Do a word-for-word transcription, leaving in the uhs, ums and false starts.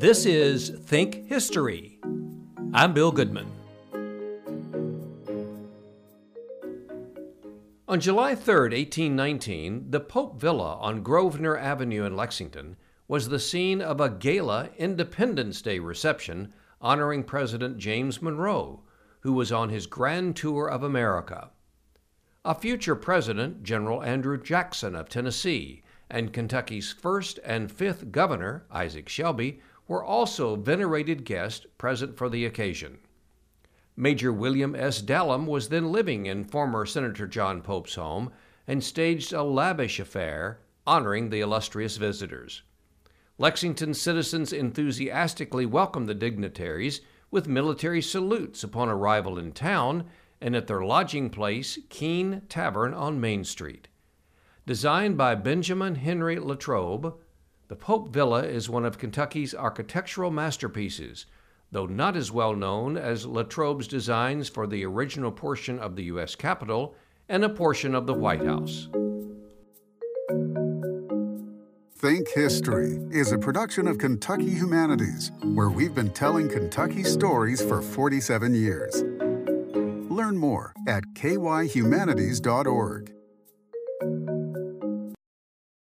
This is Think History. I'm Bill Goodman. On July third, eighteen nineteen, the Pope Villa on Grosvenor Avenue in Lexington was the scene of a gala Independence Day reception honoring President James Monroe, who was on his grand tour of America. A future president, General Andrew Jackson of Tennessee, and Kentucky's first and fifth governor, Isaac Shelby, were also venerated guests present for the occasion. Major William S. Dallam was then living in former Senator John Pope's home and staged a lavish affair honoring the illustrious visitors. Lexington citizens enthusiastically welcomed the dignitaries with military salutes upon arrival in town and at their lodging place, Keene Tavern on Main Street. Designed by Benjamin Henry Latrobe, the Pope Villa is one of Kentucky's architectural masterpieces, though not as well known as Latrobe's designs for the original portion of the U S Capitol and a portion of the White House. Think History is a production of Kentucky Humanities, where we've been telling Kentucky stories for forty-seven years. Learn more at k y humanities dot org.